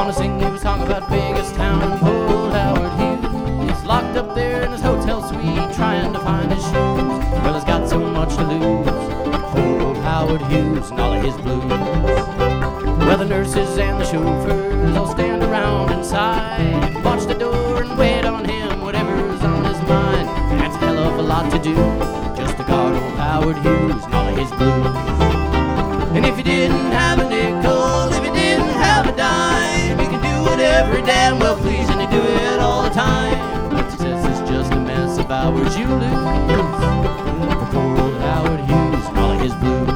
Wanna sing you a song about biggest town and poor old Howard Hughes. He's locked up there in his hotel suite trying to find his shoes. Well, he's got so much to lose. Poor old Howard Hughes and all of his blues. Well, the nurses and the chauffeurs all stand around inside, watch the door and wait on him, whatever's on his mind. That's a hell of a lot to do, just to guard old Howard Hughes and all of his blues. And if he didn't have a nickel, if he didn't have a dime, he could do whatever he damn well please, and he'd do it all the time. But success is just a mess of hours you lose. For poor old Howard Hughes and all of his blues.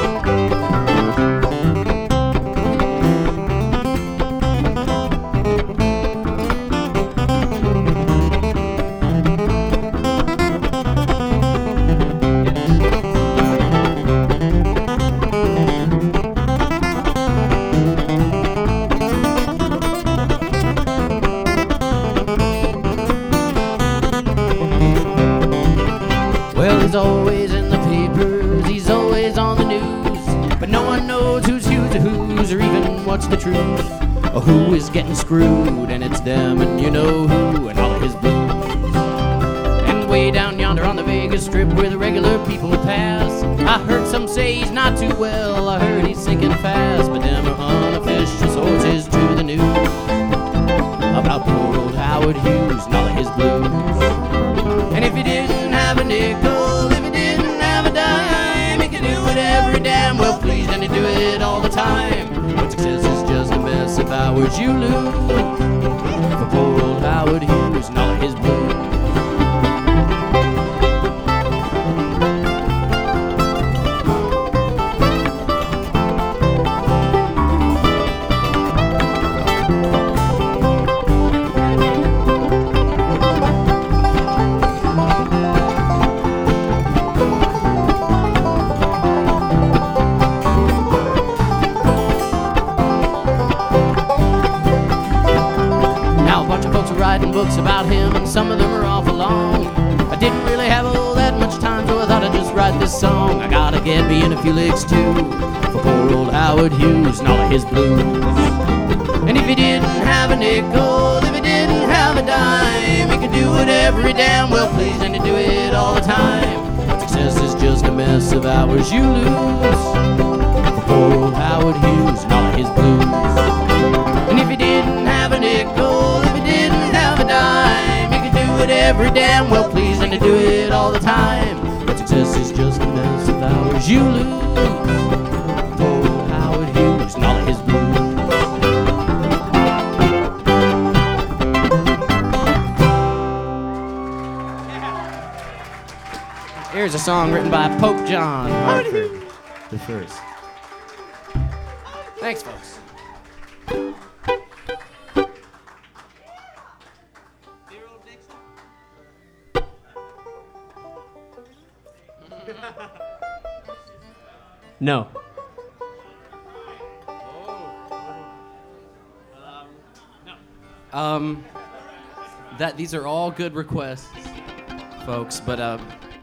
Well, he's always in the papers, he's always on the news, but no one knows who's Hughes or who's, or even what's the truth, or who is getting screwed, and it's them and you know who, and all of his blues. And way down yonder on the Vegas Strip where the regular people pass, I heard some say he's not too well, I heard he's sinking fast, but them are unofficial sources to the news about poor old Howard Hughes and all of his blues. And if he didn't have a nickel, if he didn't have a dime, he could do whatever he damn well pleased, and he'd do it all the time. But success is just a mess of hours you lose. For poor old Howard Hughes and all of his blues. Writing books about him, and some of them are awful long. I didn't really have all that much time, so I thought I'd just write this song. I gotta get me in a few licks too, for poor old Howard Hughes and all of his blues. And if he didn't have a nickel, if he didn't have a dime, he could do whatever he damn well pleased, and he'd do it all the time. But success is just a mess of hours you lose, for poor old Howard Hughes and all of his blues. And if he didn't have a nickel, if he didn't have a dime, he could do whatever he damn well pleased, and to do it all the time. But success is just a mess of hours you lose. Poor old Howard Hughes and all of his blues. Here's a song written by Pope John Hartford the First. Thanks, folks. No. These are all good requests, folks. But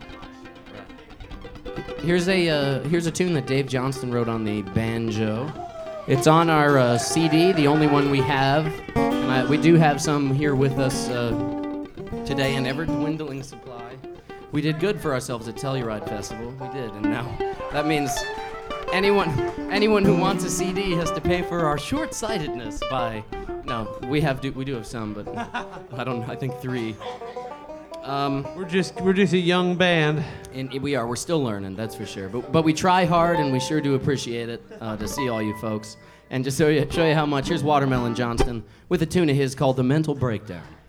here's a tune that Dave Johnston wrote on the banjo. It's on our CD, the only one we have. And we do have some here with us today, an ever-dwindling supply. We did good for ourselves at Telluride Festival. We did, and now that means anyone who wants a CD has to pay for our short-sightedness by. No, we do have some, but I think 3. We're just a young band. And we're still learning, that's for sure. But we try hard, and we sure do appreciate it to see all you folks. And just show you how much. Here's Watermelon Johnston with a tune of his called "The Mental Breakdown."